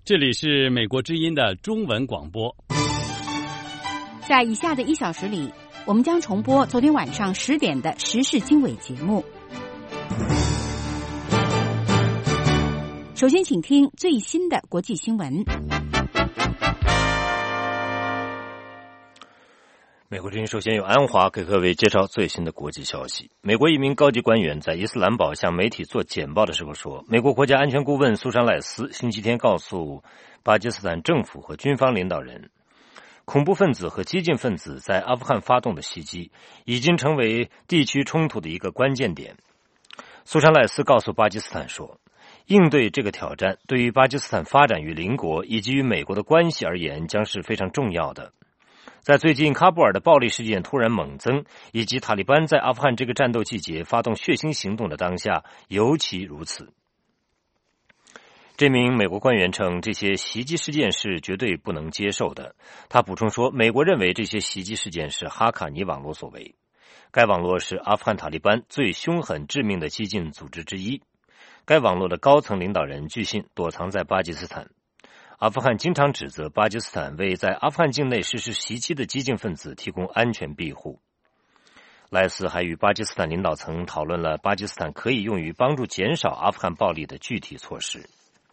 这里是美国之音的中文广播。 在以下的1小时里，我们将重播昨天晚上10点的时事经纬节目。首先请听最新的国际新闻。 美国之音首先由安华给各位介绍最新的国际消息。美国一名高级官员在伊斯兰堡向媒体做简报的时候说，美国国家安全顾问苏珊赖斯星期天告诉巴基斯坦政府和军方领导人，恐怖分子和激进分子在阿富汗发动的袭击已经成为地区冲突的一个关键点。苏珊赖斯告诉巴基斯坦说，应对这个挑战对于巴基斯坦发展与邻国以及与美国的关系而言将是非常重要的。在最近喀布尔的暴力事件突然猛增，以及塔利班在阿富汗这个战斗季节发动血腥行动的当下，尤其如此。这名美国官员称，这些袭击事件是绝对不能接受的。他补充说，美国认为这些袭击事件是哈卡尼网络所为，该网络是阿富汗塔利班最凶狠致命的激进组织之一。该网络的高层领导人据信躲藏在巴基斯坦。阿富汗经常指责巴基斯坦为在阿富汗境内实施袭击的激进分子提供安全庇护。赖斯还与巴基斯坦领导层讨论了巴基斯坦可以用于帮助减少阿富汗暴力的具体措施。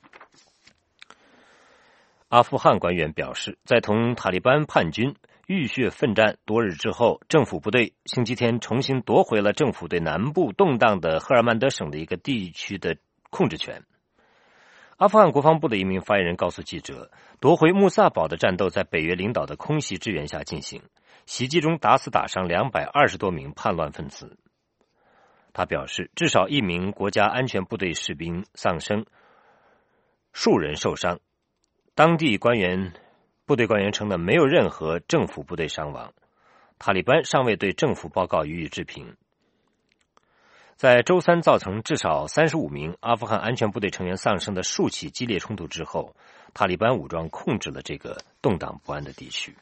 阿富汗官员表示，在同塔利班叛军浴血奋战多日之后，政府部队星期天重新夺回了政府对南部动荡的赫尔曼德省的一个地区的控制权。阿富汗国防部的一名发言人告诉记者，夺回穆萨堡的战斗在北约领导的空袭支援下进行，袭击中打死打伤220多名叛乱分子。他表示，至少1名国家安全部队士兵丧生，数人受伤。当地部队官员称呢，没有任何政府部队伤亡。塔利班尚未对政府报告予以置评。在周三造成至少35名阿富汗安全部队成员丧生的数起激烈冲突之后，塔利班武装控制了这个动荡不安的地区。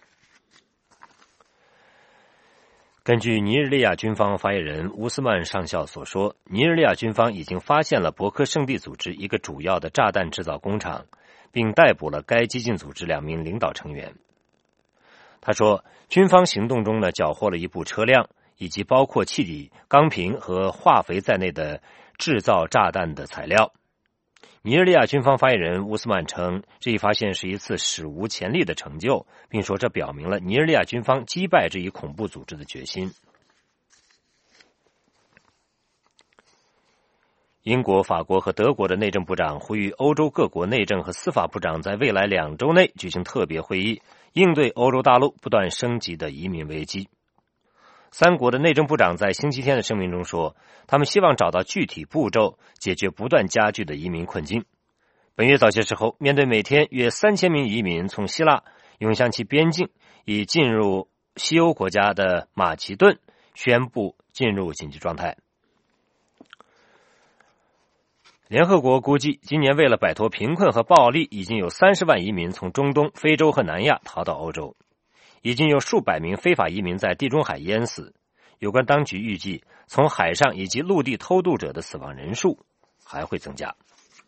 根据尼日利亚军方发言人乌斯曼上校所说，尼日利亚军方已经发现了博克圣地组织一个主要的炸弹制造工厂，并逮捕了该激进组织2名领导成员。他说，军方行动中呢，缴获了一部车辆，以及包括气体、钢瓶和化肥在内的制造炸弹的材料。尼日利亚军方发言人乌斯曼称，这一发现是一次史无前例的成就，并说这表明了尼日利亚军方击败这一恐怖组织的决心。英国、法国和德国的内政部长呼吁欧洲各国内政和司法部长在未来2周内举行特别会议，应对欧洲大陆不断升级的移民危机。3国的内政部长在星期天的声明中说，他们希望找到具体步骤，解决不断加剧的移民困境。本月早些时候，面对每天约3000名移民从希腊涌向其边境，以进入西欧国家的马其顿宣布进入紧急状态。联合国估计，今年为了摆脱贫困和暴力，已经有30万移民从中东、非洲和南亚逃到欧洲。已经有数百名非法移民在地中海淹死，有关当局预计从海上以及陆地偷渡者的死亡人数还会增加。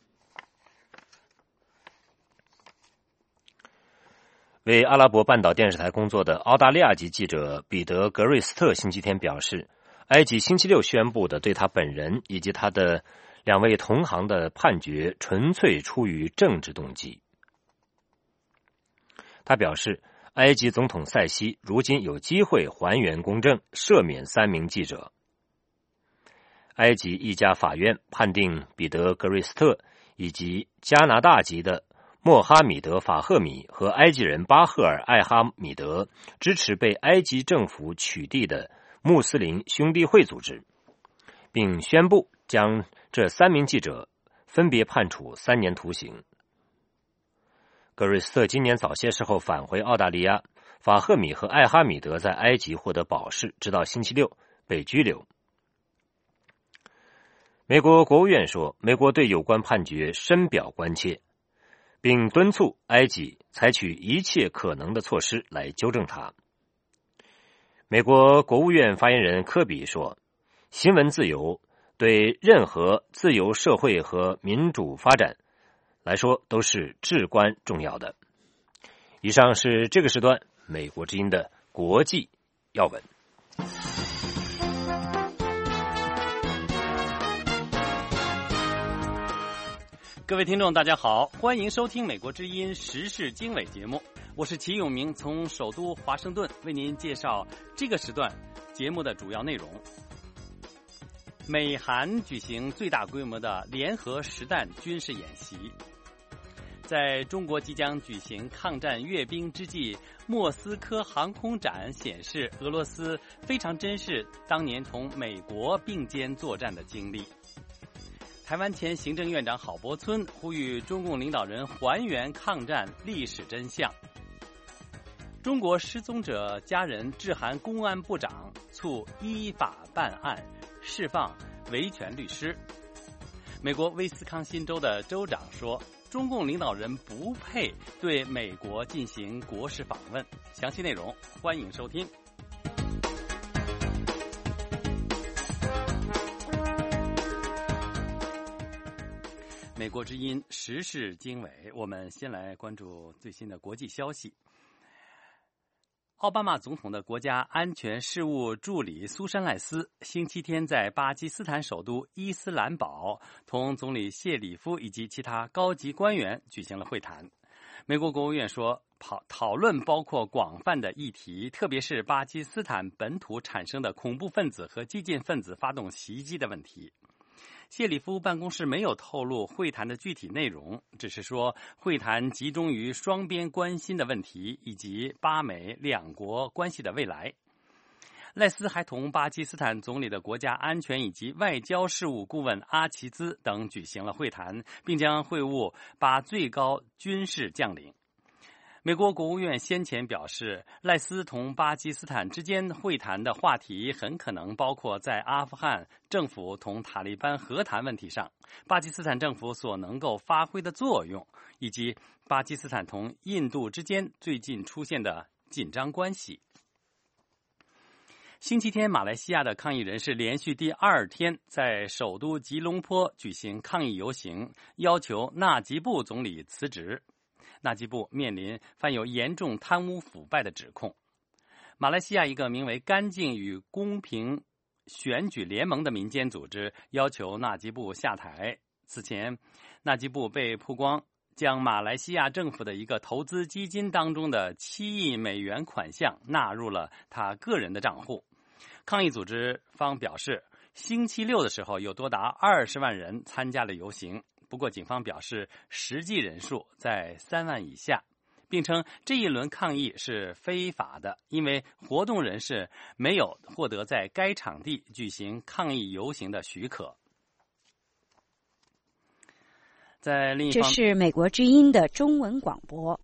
为阿拉伯半岛电视台工作的澳大利亚籍记者彼得·格瑞斯特星期天表示，埃及星期六宣布的对他本人以及他的2位同行的判决纯粹出于政治动机。他表示，埃及总统塞西如今有机会还原公正，赦免3名记者。埃及一家法院判定彼得·格瑞斯特以及加拿大籍的莫哈米德·法赫米和埃及人巴赫尔·艾哈米德支持被埃及政府取缔的穆斯林兄弟会组织，并宣布将这3名记者分别判处3年徒刑。格瑞斯特今年早些时候返回澳大利亚，法赫米和艾哈米德在埃及获得保释，直到星期六被拘留。美国国务院说，美国对有关判决深表关切，并敦促埃及采取一切可能的措施来纠正它。美国国务院发言人科比说，新闻自由对任何自由社会和民主发展来说都是至关重要的。以上是这个时段美国之音的国际要闻。 各位听众大家好，欢迎收听美国之音时事经纬节目，我是齐永明，从首都华盛顿为您介绍这个时段节目的主要内容。美韩举行最大规模的联合实弹军事演习。在中国即将举行抗战阅兵之际，莫斯科航空展显示俄罗斯非常珍视当年同美国并肩作战的经历。台湾前行政院长郝柏村呼吁中共领导人还原抗战历史真相。中国失踪者家人致函公安部长，促依法办案，释放维权律师。美国威斯康辛州的州长说，中共领导人不配对美国进行国事访问。详细内容欢迎收听。美国之音时事经纬，我们先来关注最新的国际消息。奥巴马总统的国家安全事务助理苏珊·赖斯星期天在巴基斯坦首都伊斯兰堡同总理谢里夫以及其他高级官员举行了会谈。美国国务院说，讨论包括广泛的议题，特别是巴基斯坦本土产生的恐怖分子和激进分子发动袭击的问题。谢里夫办公室没有透露会谈的具体内容，只是说会谈集中于双边关心的问题以及巴美两国关系的未来。赖斯还同巴基斯坦总理的国家安全以及外交事务顾问阿齐兹等举行了会谈，并将会晤巴最高军事将领。美国国务院先前表示，赖斯同巴基斯坦之间会谈的话题很可能包括在阿富汗政府同塔利班和谈问题上，巴基斯坦政府所能够发挥的作用，以及巴基斯坦同印度之间最近出现的紧张关系。星期天，马来西亚的抗议人士连续第二天在首都吉隆坡举行抗议游行，要求纳吉布总理辞职。纳吉布面临犯有严重贪污腐败的指控。马来西亚一个名为干净与公平选举联盟的民间组织要求纳吉布下台。此前，纳吉布被曝光将马来西亚政府的一个投资基金当中的7亿美元款项纳入了他个人的账户。抗议组织方表示，星期六的时候有多达20万人参加了游行，不过警方表示实际人数在3万以下，并称这一轮抗议是非法的，因为活动人士没有获得在该场地举行抗议游行的许可。在另一方， 这是美国之音的中文广播。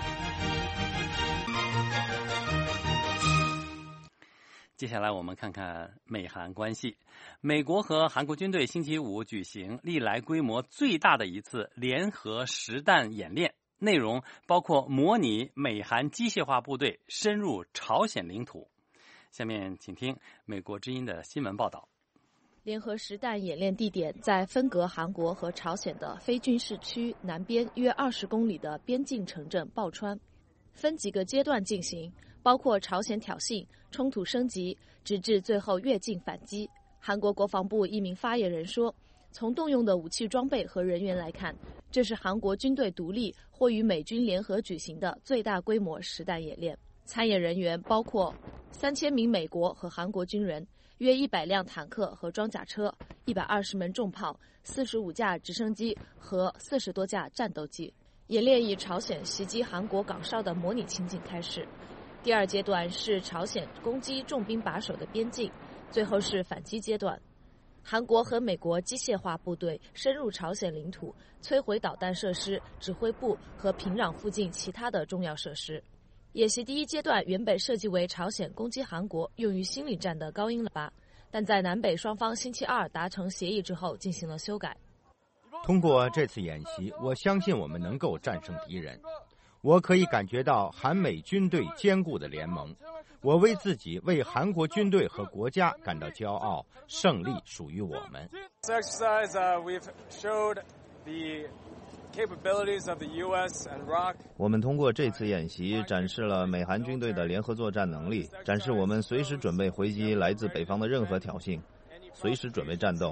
接下来我们看看美韩关系。美国和韩国军队星期五举行历来规模最大的一次联合实弹演练，内容包括模拟美韩机械化部队深入朝鲜领土。下面请听美国之音的新闻报道。 联合实弹演练地点在分隔韩国和朝鲜的非军事区南边约20公里的边境城镇抱川，分几个阶段进行，包括朝鲜挑衅、冲突升级，直至最后越境反击。韩国国防部一名发言人说，从动用的武器装备和人员来看，这是韩国军队独立或与美军联合举行的最大规模实弹演练。参演人员包括3000名美国和韩国军人，约100辆坦克和装甲车，120门重炮，45架直升机和40多架战斗机。演练以朝鲜袭击韩国港哨的模拟情景开始。第二阶段是朝鲜攻击重兵把守的边境，最后是反击阶段。韩国和美国机械化部队深入朝鲜领土，摧毁导弹设施、指挥部和平壤附近其他的重要设施。演习第一阶段原本设计为朝鲜攻击韩国用于心理战的高音喇叭，但在南北双方星期二达成协议之后进行了修改。 通过这次演习，我相信我们能够战胜敌人。我可以感觉到韩美军队坚固的联盟，我为自己、为韩国军队和国家感到骄傲，胜利属于我们。 我们通过这次演习展示了美韩军队的联合作战能力，展示我们随时准备回击来自北方的任何挑衅，随时准备战斗。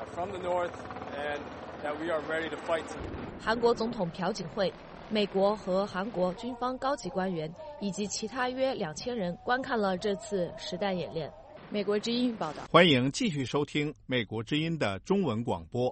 韩国总统朴槿惠、美国和韩国军方高级官员以及其他约2000人观看了这次实弹演练。美国之音报道。 欢迎继续收听美国之音的中文广播。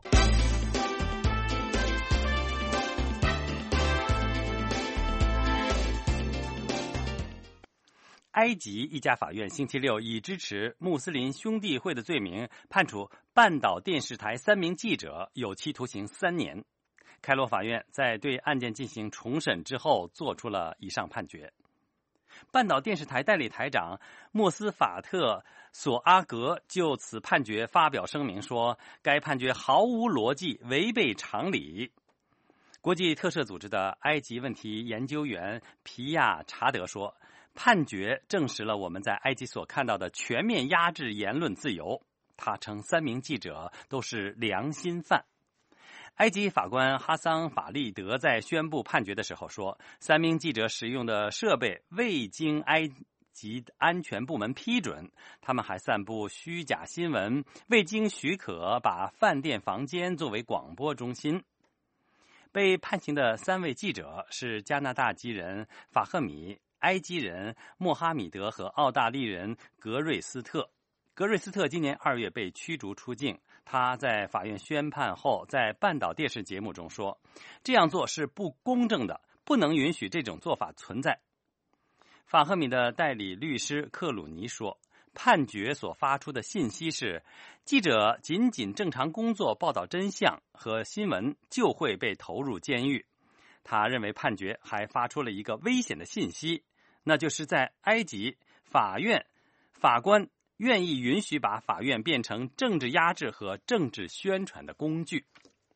埃及一家法院星期六以支持穆斯林兄弟会的罪名判处半岛电视台3名记者有期徒刑3年。开罗法院在对案件进行重审之后做出了以上判决。半岛电视台代理台长莫斯法特·索阿格就此判决发表声明说，该判决毫无逻辑，违背常理。国际特赦组织的埃及问题研究员皮亚查德说，判决证实了我们在埃及所看到的全面压制言论自由。他称3名记者都是良心犯。埃及法官哈桑法利德在宣布判决的时候说，3名记者使用的设备未经埃及安全部门批准，他们还散布虚假新闻，未经许可把饭店房间作为广播中心。被判刑的3位记者是加拿大籍人法赫米、埃及人莫哈米德和澳大利人格瑞斯特。格瑞斯特今年2月被驱逐出境。他在法院宣判后在半岛电视节目中说，这样做是不公正的，不能允许这种做法存在。法赫米的代理律师克鲁尼说，判决所发出的信息是，记者仅仅正常工作报道真相和新闻就会被投入监狱。他认为判决还发出了一个危险的信息，那就是在埃及法官愿意允许把法院变成政治压制和政治宣传的工具。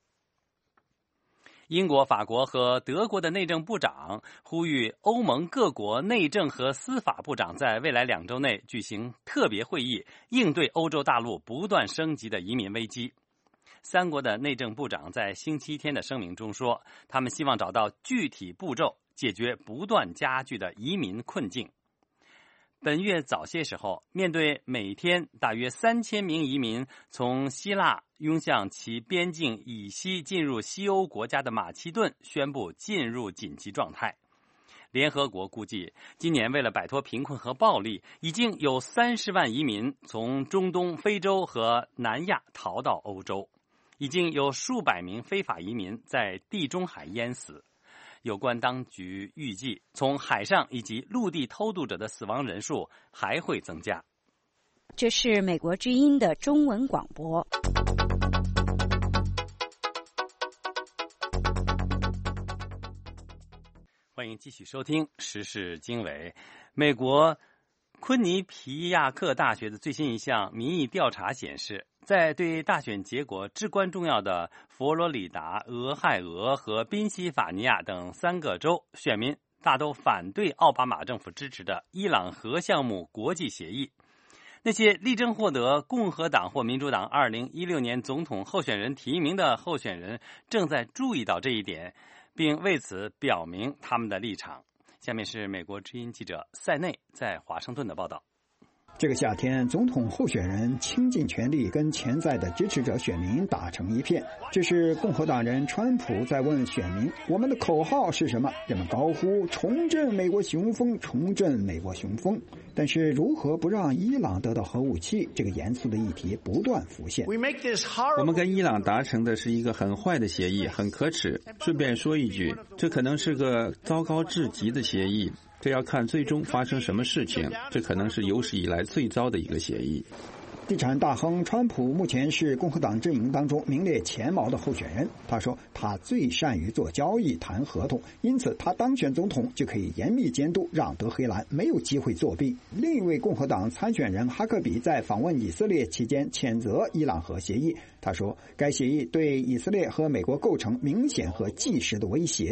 英国、法国和德国的内政部长呼吁欧盟各国内政和司法部长在未来2周内举行特别会议，应对欧洲大陆不断升级的移民危机。3国的内政部长在星期天的声明中说，他们希望找到具体步骤，解决不断加剧的移民困境。本月早些时候，面对每天大约3000名移民从希腊涌向其边境以西进入西欧国家的马其顿宣布进入紧急状态。联合国估计，今年为了摆脱贫困和暴力，已经有30万移民从中东、非洲和南亚逃到欧洲，已经有数百名非法移民在地中海淹死。有关当局预计，从海上以及陆地偷渡者的死亡人数还会增加。 这是美国之音的中文广播。 欢迎继续收听时事经纬。美国昆尼皮亚克大学的最新一项民意调查显示，在对大选结果至关重要的佛罗里达、俄亥俄和宾夕法尼亚等3个州，选民大都反对奥巴马政府支持的伊朗核项目国际协议。那些力争获得共和党或民主党2016年总统候选人提名的候选人正在注意到这一点，并为此表明他们的立场。下面是美国之音记者塞内在华盛顿的报道。 这个夏天，总统候选人倾尽全力跟潜在的支持者选民打成一片。这是共和党人川普在问选民：我们的口号是什么？人们高呼重振美国雄风，重振美国雄风。但是如何不让伊朗得到核武器，这个严肃的议题不断浮现。 我们跟伊朗达成的是一个很坏的协议，很可耻。顺便说一句，这可能是个糟糕至极的协议。这要看最终发生什么事情，这可能是有史以来最糟的一个协议。 地产大亨川普目前是共和党阵营当中名列前茅的候选人。他说他最善于做交易、谈合同，因此他当选总统就可以严密监督，让德黑兰没有机会作弊。另一位共和党参选人哈克比在访问以色列期间谴责伊朗核协议。他说该协议对以色列和美国构成明显和即时的威胁。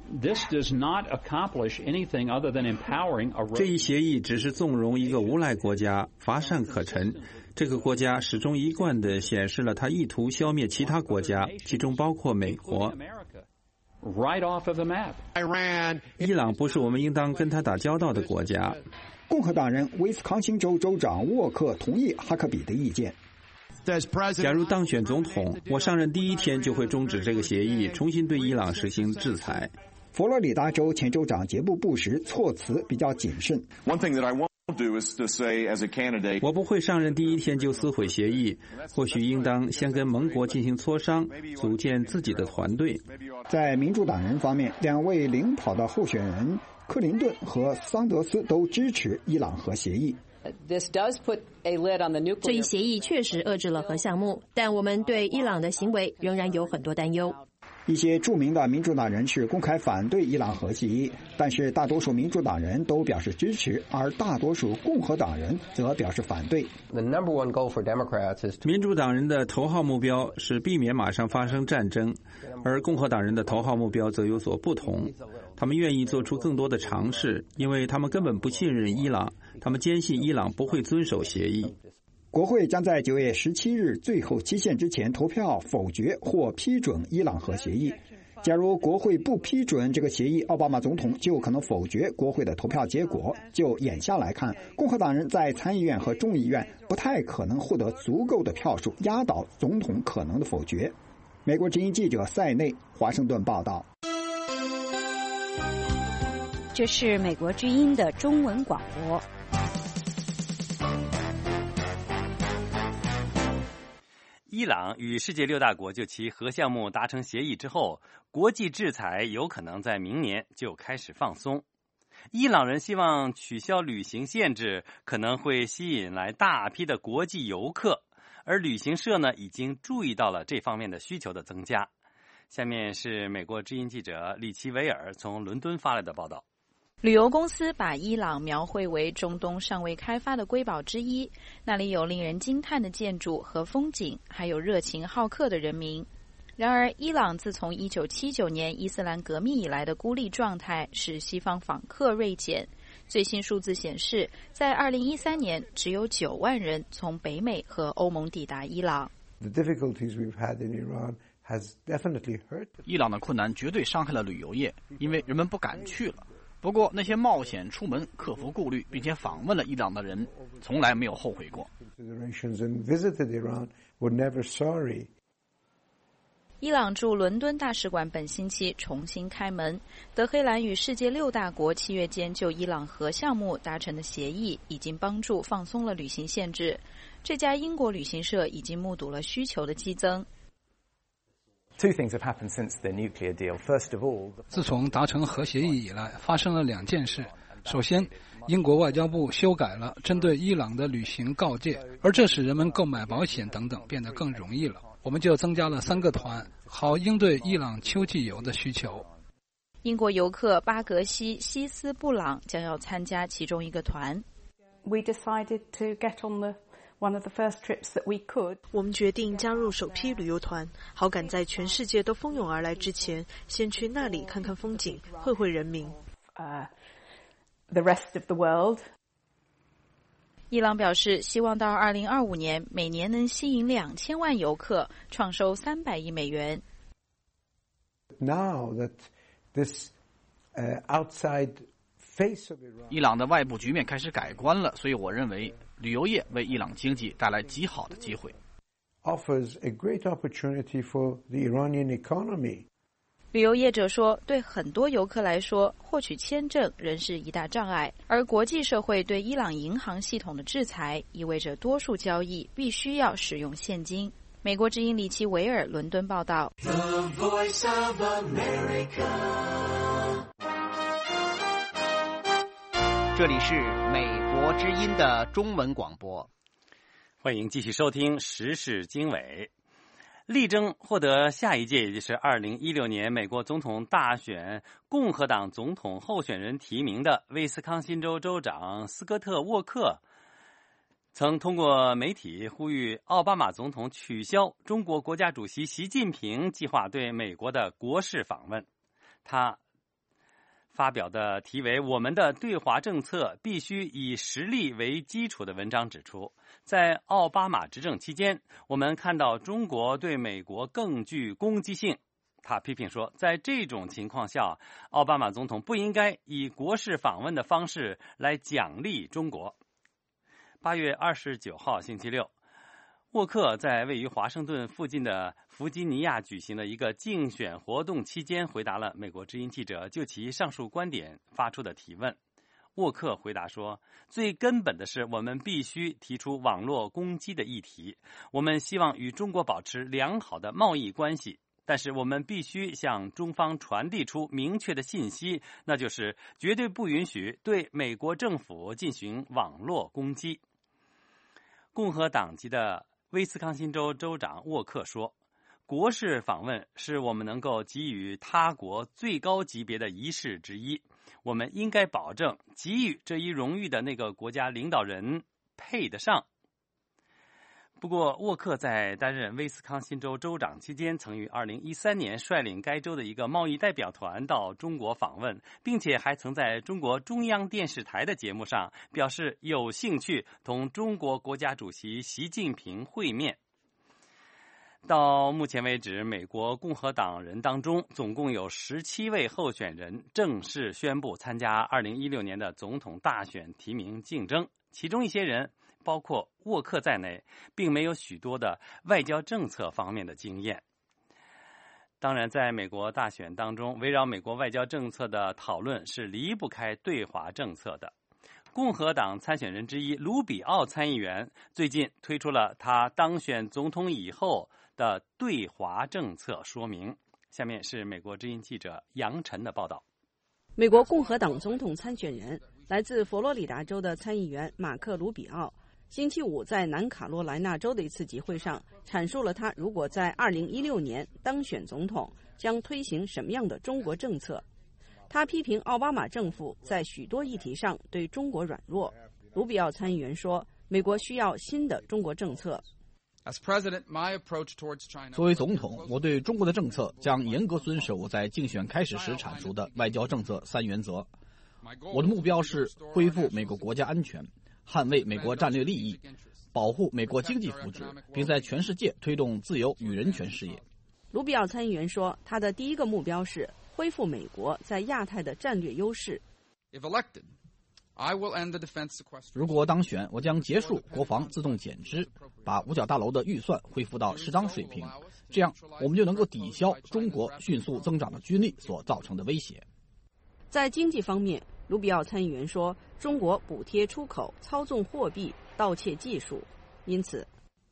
这一协议只是纵容一个无赖国家乏善可陈。这个国家始终一贯地显示了他意图消灭其他国家，其中包括美国。 right off of the map. 伊朗不是我们应当跟他打交道的国家。 共和党人威斯康星州州长沃克同意哈克比的意见。 假如当选总统，我上任第一天就会终止这个协议，重新对伊朗实行制裁。 佛罗里达州前州长杰布·布什措辞比较谨慎。 我不会上任第一天就撕毁协议，或许应当先跟盟国进行磋商，组建自己的团队。 在民主党人方面，两位领跑的候选人克林顿和桑德斯都支持伊朗核协议。 这一协议确实遏制了核项目，但我们对伊朗的行为仍然有很多担忧。 一些著名的民主党人士公开反对伊朗核协议，但是大多数民主党人都表示支持，而大多数共和党人则表示反对。 民主党人的头号目标是避免马上发生战争，而共和党人的头号目标则有所不同。他们愿意做出更多的尝试，因为他们根本不信任伊朗，他们坚信伊朗不会遵守协议。 国会将在9月17日最后期限之前投票否决或批准伊朗核协议。假如国会不批准这个协议，奥巴马总统就可能否决国会的投票结果。就眼下来看，共和党人在参议院和众议院不太可能获得足够的票数压倒总统可能的否决。美国之音记者塞内，华盛顿报道。 这是美国之音的中文广播。 伊朗与世界6大国就其核项目达成协议之后，国际制裁有可能在明年就开始放松。伊朗人希望取消旅行限制，可能会吸引来大批的国际游客，而旅行社呢已经注意到了这方面的需求的增加。下面是美国之音记者里奇维尔从伦敦发来的报道。 旅游公司把伊朗描绘为中东尚未开发的瑰宝之一，那里有令人惊叹的建筑和风景，还有热情好客的人民。然而，伊朗自从1979年伊斯兰革命以来的孤立状态使西方访客锐减。最新数字显示，在2013年，只有9万人从北美和欧盟抵达伊朗。 伊朗的困难绝对伤害了旅游业，因为人们不敢去了。不过，那些冒险出门、克服顾虑并且访问了伊朗的人，从来没有后悔过。 伊朗驻伦敦大使馆本星期重新开门。德黑兰与世界6大国7月间就伊朗核项目达成的协议，已经帮助放松了旅行限制。这家英国旅行社已经目睹了需求的激增。 自从达成核协议以来，发生了2件事。首先，英国外交部修改了针对伊朗的旅行告诫，而这使人们购买保险等等变得更容易了。我们就增加了3个团，好应对伊朗秋季游的需求。 英国游客巴格西·西斯布朗将要参加其中一个团。 我们决定加入首批旅游团，好赶在全世界都蜂拥而来之前，先去那里看看风景，会会人民。 伊朗表示，希望到2025年，每年能吸引2000万游客，创收300亿美元。 伊朗的外部局面开始改观了，所以我认为旅游业为伊朗经济带来极好的机会。 旅游业者说，对很多游客来说，获取签证仍是一大障碍，而国际社会对伊朗银行系统的制裁，意味着多数交易必须要使用现金。美国之音里奇维尔伦敦报道。 这里是美国之音的中文广播， 欢迎继续收听时事经纬。力争获得下一届，也就是2016年美国总统大选共和党总统候选人提名的威斯康辛州州长斯科特·沃克，曾通过媒体呼吁奥巴马总统取消中国国家主席习近平计划对美国的国事访问。他发表的题为《我们的对华政策必须以实力为基础》的文章指出，在奥巴马执政期间，我们看到中国对美国更具攻击性。 他批评说，在这种情况下，奥巴马总统不应该以国事访问的方式来奖励中国。8月29号星期六，沃克在位于华盛顿附近的弗吉尼亚举行的一个竞选活动期间，回答了美国之音记者就其上述观点发出的提问。沃克回答说，最根本的是我们必须提出网络攻击的议题，我们希望与中国保持良好的贸易关系，但是我们必须向中方传递出明确的信息，那就是绝对不允许对美国政府进行网络攻击。共和党籍的威斯康辛州州长沃克说，国事访问是我们能够给予他国最高级别的仪式之一，我们应该保证给予这一荣誉的那个国家领导人配得上。不过，沃克在担任威斯康辛州州长期间，曾于2013年率领该州的一个贸易代表团到中国访问，并且还曾在中国中央电视台的节目上表示有兴趣同中国国家主席习近平会面。到目前为止，美国共和党人当中总共有17位候选人正式宣布参加2016年的总统大选提名竞争，其中一些人包括沃克在内，并没有许多的外交政策方面的经验。当然，在美国大选当中，围绕美国外交政策的讨论是离不开对华政策的。共和党参选人之一卢比奥参议员最近推出了他当选总统以后的对华政策说明。下面是美国之音记者杨晨的报道。 美国共和党总统参选人来自佛罗里达州的参议员马克·卢比奥星期五在南卡罗来纳州的一次集会上阐述了他如果在2016年当选总统将推行什么样的中国政策。他批评奥巴马政府在许多议题上对中国软弱。卢比奥参议员说，美国需要新的中国政策。 作为总统，我对中国的政策将严格遵守我在竞选开始时阐述的外交政策3原则。我的目标是恢复美国国家安全，捍卫美国战略利益，保护美国经济福祉，并在全世界推动自由与人权事业。 卢比奥参议员说，他的第一个目标是恢复美国在亚太的战略优势。 如果当选，我将结束国防自动减支，把五角大楼的预算恢复到适当水平，这样我们就能够抵消中国迅速增长的军力所造成的威胁。 在经济方面，卢比奥参议员说，中国补贴出口、操纵货币、盗窃技术，因此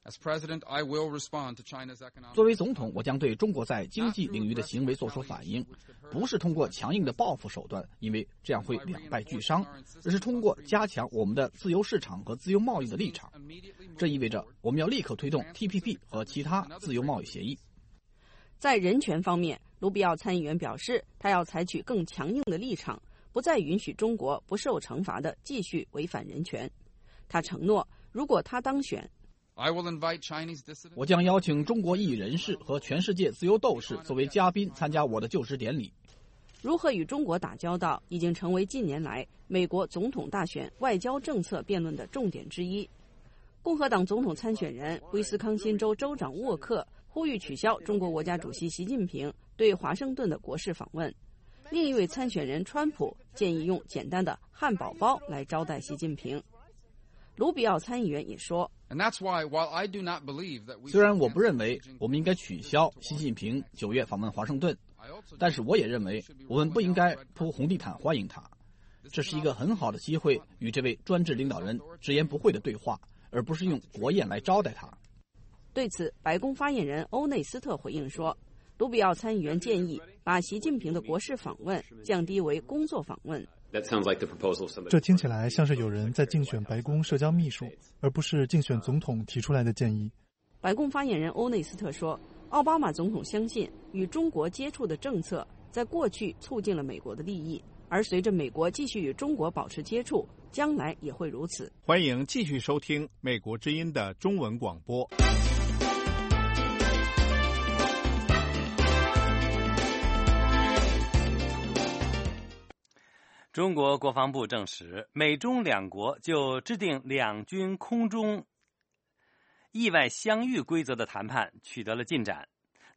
作为总统，我将对中国在经济领域的行为做出反应，不是通过强硬的报复手段，因为这样会两败俱伤，而是通过加强我们的自由市场和自由贸易的立场。这意味着我们要立刻推动 TPP 和其他自由贸易协议。 在人权方面，卢比奥参议员表示，他要采取更强硬的立场，不再允许中国不受惩罚地继续违反人权。他承诺，如果他当选， 我将邀请中国异议人士和全世界自由斗士作为嘉宾参加我的就职典礼。 如何与中国打交道已经成为近年来美国总统大选外交政策辩论的重点之一。共和党总统参选人威斯康辛州州长沃克呼吁取消中国国家主席习近平对华盛顿的国事访问。另一位参选人川普建议用简单的汉堡包来招待习近平。卢比奥参议员也说， 虽然我不认为我们应该取消习近平9月访问华盛顿，但是我也认为我们不应该铺红地毯欢迎他。这是一个很好的机会与这位专制领导人直言不讳的对话，而不是用国宴来招待他。 对此，白宫发言人欧内斯特回应说，卢比奥参议员建议把习近平的国事访问降低为工作访问。 这听起来像是有人在竞选白宫社交秘书，而不是竞选总统提出来的建议。 白宫发言人欧内斯特说，奥巴马总统相信与中国接触的政策在过去促进了美国的利益，而随着美国继续与中国保持接触，将来也会如此。 欢迎继续收听美国之音的中文广播。 中国国防部证实，美中两国就制定两军空中意外相遇规则的谈判取得了进展。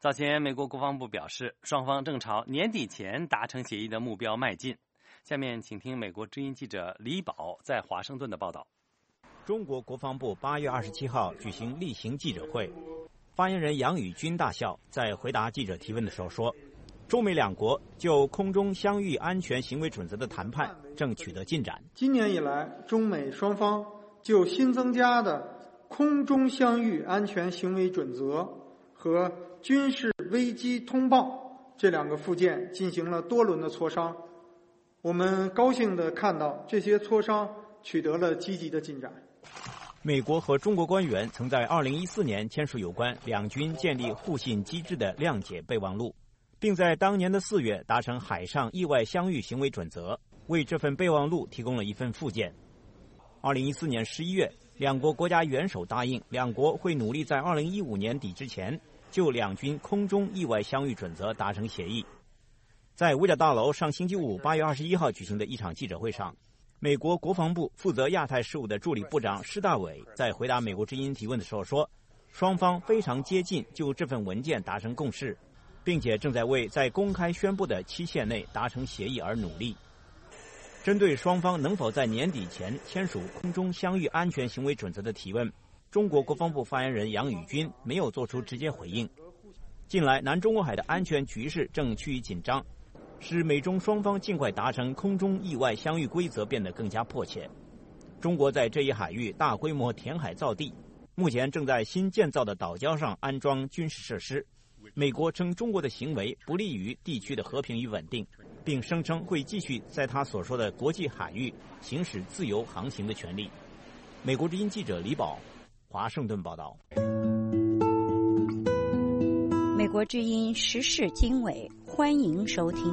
早前，美国国防部表示，双方正朝年底前达成协议的目标迈进。下面请听美国之音记者李宝在华盛顿的报道。 中国国防部8月27号举行例行记者会，发言人杨宇军大校在回答记者提问的时候说，中美两国就空中相遇安全行为准则的谈判正取得进展。 今年以来，中美双方就新增加的空中相遇安全行为准则和军事危机通报这2个附件进行了多轮的磋商。我们高兴地看到这些磋商取得了积极的进展。 美国和中国官员曾在2014年签署有关两军建立互信机制的谅解备忘录，并在当年的4月达成海上意外相遇行为准则，为这份备忘录提供了一份附件。2014年11月，两国国家元首答应，两国会努力在2015年底之前就两军空中意外相遇准则达成协议。在五角大楼上星期五8月21号举行的一场记者会上，美国国防部负责亚太事务的助理部长施大伟在回答美国之音提问的时候说，双方非常接近就这份文件达成共识，并且正在为在公开宣布的期限内达成协议而努力。针对双方能否在年底前签署空中相遇安全行为准则的提问，中国国防部发言人杨宇军没有做出直接回应。近来南中国海的安全局势正趋于紧张，使美中双方尽快达成空中意外相遇规则变得更加迫切。中国在这一海域大规模填海造地，目前正在新建造的岛礁上安装军事设施。美国称中国的行为不利于地区的和平与稳定，并声称会继续在他所说的国际海域行使自由航行的权利。美国之音记者李宝，华盛顿报道。 美国之音时事经纬，欢迎收听。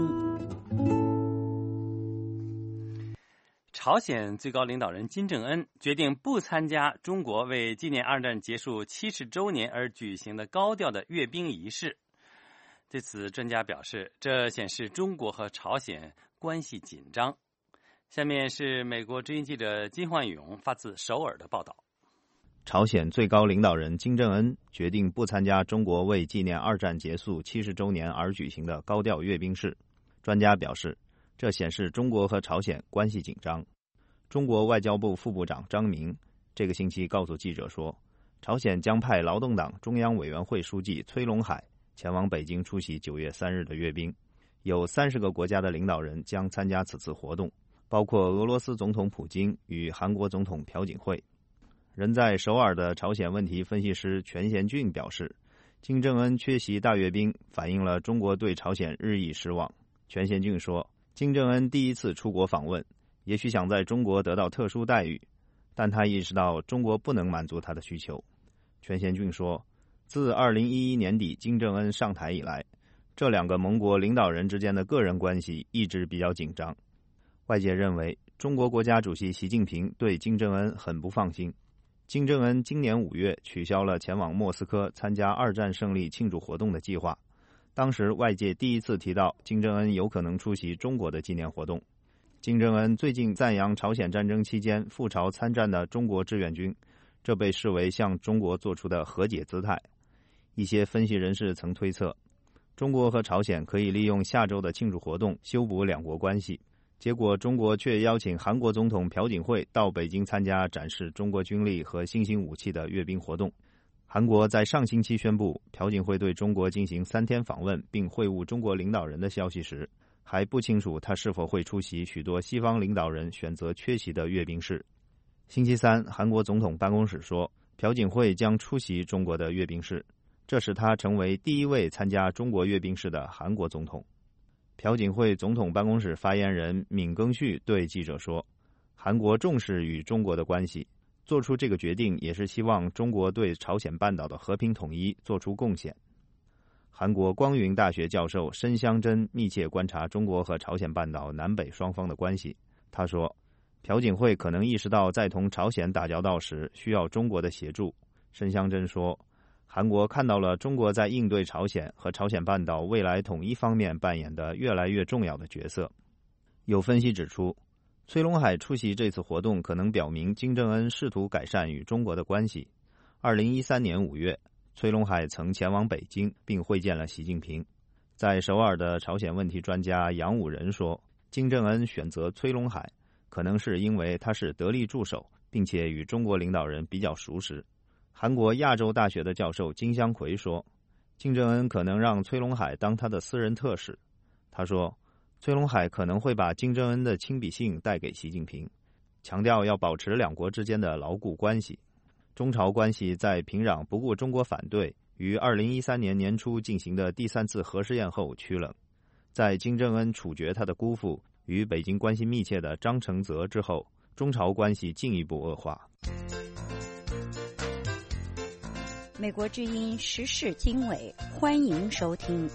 朝鲜最高领导人金正恩决定不参加中国为纪念二战结束70周年而举行的高调的阅兵仪式。对此，专家表示，这显示中国和朝鲜关系紧张。下面是美国之音记者金焕勇发自首尔的报道。 朝鲜最高领导人金正恩决定不参加中国为纪念二战结束70周年而举行的高调阅兵式。专家表示，这显示中国和朝鲜关系紧张。中国外交部副部长张明这个星期告诉记者说，朝鲜将派劳动党中央委员会书记崔龙海前往北京出席9月3日的阅兵，有30个国家的领导人将参加此次活动，包括俄罗斯总统普京与韩国总统朴槿惠。人在首尔的朝鲜问题分析师全贤俊表示，金正恩缺席大阅兵反映了中国对朝鲜日益失望。全贤俊说，金正恩第一次出国访问，也许想在中国得到特殊待遇，但他意识到中国不能满足他的需求。全贤俊说，自2011年底金正恩上台以来，这2个盟国领导人之间的个人关系一直比较紧张。外界认为，中国国家主席习近平对金正恩很不放心。金正恩今年5月取消了前往莫斯科参加二战胜利庆祝活动的计划，当时外界第一次提到金正恩有可能出席中国的纪念活动。金正恩最近赞扬朝鲜战争期间赴朝参战的中国志愿军，这被视为向中国做出的和解姿态。一些分析人士曾推测，中国和朝鲜可以利用下周的庆祝活动修补两国关系，结果中国却邀请韩国总统朴槿惠到北京参加展示中国军力和新型武器的阅兵活动。韩国在上星期宣布朴槿惠对中国进行3天访问并会晤中国领导人的消息时，还不清楚他是否会出席许多西方领导人选择缺席的阅兵式。星期三，韩国总统办公室说，朴槿惠将出席中国的阅兵式，这使他成为第一位参加中国阅兵式的韩国总统。朴槿惠总统办公室发言人闵耕旭对记者说，韩国重视与中国的关系，做出这个决定也是希望中国对朝鲜半岛的和平统一做出贡献。韩国光云大学教授申香珍密切观察中国和朝鲜半岛南北双方的关系。他说，朴槿惠可能意识到在同朝鲜打交道时需要中国的协助。申香珍说，韩国看到了中国在应对朝鲜和朝鲜半岛未来统一方面扮演的越来越重要的角色。有分析指出，崔龙海出席这次活动可能表明金正恩试图改善与中国的关系。2013年5月， 崔龙海曾前往北京并会见了习近平。在首尔的朝鲜问题专家杨武仁说，金正恩选择崔龙海可能是因为他是得力助手，并且与中国领导人比较熟识。韩国亚洲大学的教授金香奎说，金正恩可能让崔龙海当他的私人特使。他说，崔龙海可能会把金正恩的亲笔信带给习近平，强调要保持两国之间的牢固关系。中朝关系在平壤不顾中国反对，于2013年年初进行的第3次核试验后趋冷。在金正恩处决他的姑父与北京关系密切的张承泽之后，中朝关系进一步恶化。 美国之音时事经纬，欢迎收听。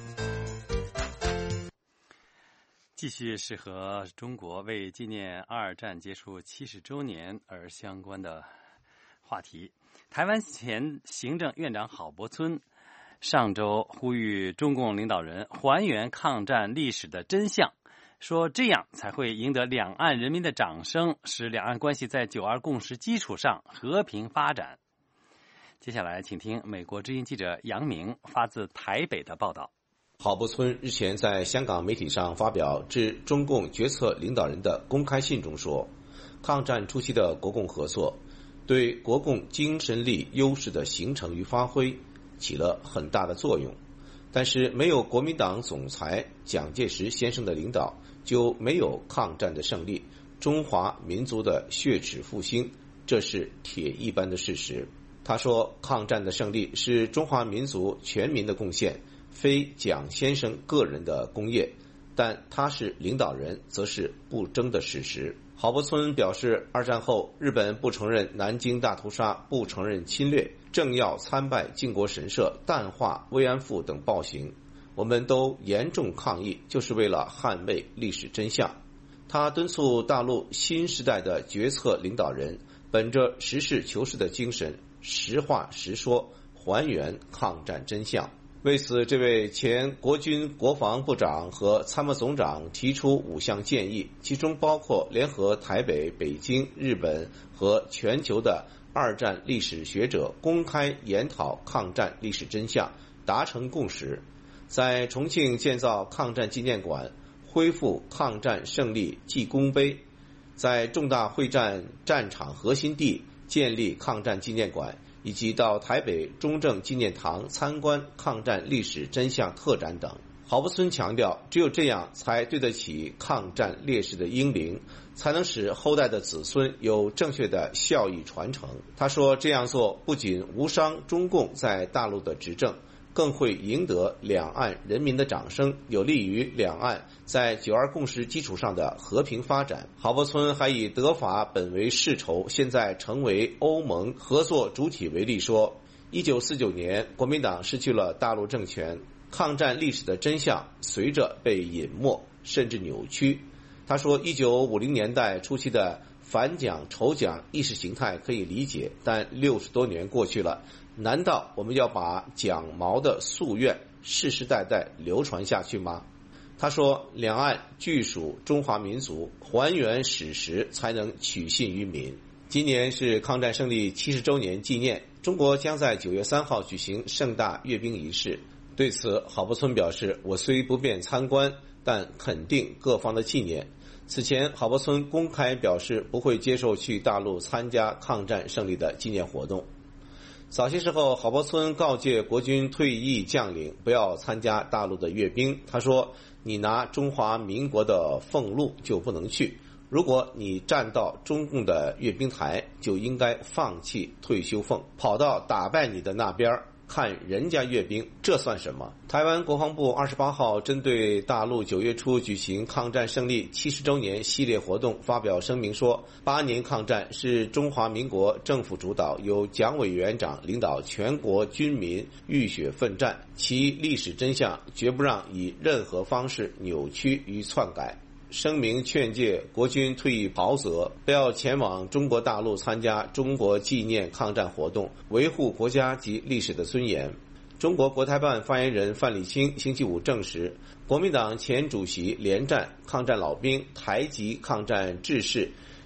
继续是和中国为纪念2战结束70周年而相关的话题。台湾前行政院长郝柏村上周呼吁中共领导人还原抗战历史的真相，说这样才会赢得两岸人民的掌声，使两岸关系在9·2共识基础上和平发展。接下来请听美国之音记者杨明发自台北的报道。 郝柏村日前在香港媒体上发表致中共决策领导人的公开信中说，抗战初期的国共合作对国共精神力优势的形成与发挥起了很大的作用，但是没有国民党总裁蒋介石先生的领导，就没有抗战的胜利，中华民族的血耻复兴，这是铁一般的事实。他说，抗战的胜利是中华民族全民的贡献，非蒋先生个人的功业，但他是领导人则是不争的事实。郝柏村表示，二战后日本不承认南京大屠杀，不承认侵略，政要参拜靖国神社，淡化慰安妇等暴行，我们都严重抗议，就是为了捍卫历史真相。他敦促大陆新时代的决策领导人本着实事求是的精神，实话实说，还原抗战真相。为此，这位前国军国防部长和参谋总长提出5项建议，其中包括联合台北、北京、日本和全球的二战历史学者公开研讨抗战历史真相，达成共识，在重庆建造抗战纪念馆，恢复抗战胜利记功碑，在重大会战战场核心地建立抗战纪念馆，以及到台北中正纪念堂参观抗战历史真相特展等。郝柏村强调，只有这样才对得起抗战烈士的英灵，才能使后代的子孙有正确的效益传承。他说，这样做不仅无伤中共在大陆的执政，更会赢得两岸人民的掌声，有利于两岸在9·2共识基础上的和平发展。郝柏村还以德法本为世仇，现在成为欧盟合作主体为例说，1949年国民党失去了大陆政权，抗战历史的真相随着被隐没甚至扭曲。他说，1950年代初期的反蒋仇蒋意识形态可以理解，但60多年过去了，难道我们要把蒋毛的夙愿世世代代流传下去吗？他说，两岸俱属中华民族，还原史实才能取信于民。今年是抗战胜利70周年纪念，中国将在9月3号举行盛大阅兵仪式。对此，郝柏村表示，我虽不便参观，但肯定各方的纪念。此前，郝柏村公开表示不会接受去大陆参加抗战胜利的纪念活动。早些时候，郝柏村告诫国军退役将领不要参加大陆的阅兵。他说，你拿中华民国的俸禄就不能去，如果你站到中共的阅兵台，就应该放弃退休俸，跑到打败你的那边看人家阅兵，这算什么？台湾国防部28号针对大陆9月初举行抗战胜利70周年系列活动发表声明说，8年抗战是中华民国政府主导，由蒋委员长领导全国军民浴血奋战，其历史真相绝不让以任何方式扭曲与篡改。声明劝诫国军退役袍泽不要前往中国大陆参加中国纪念抗战活动，维护国家及历史的尊严。中国国台办发言人范礼清星期五证实，国民党前主席连战、抗战老兵、台籍抗战志士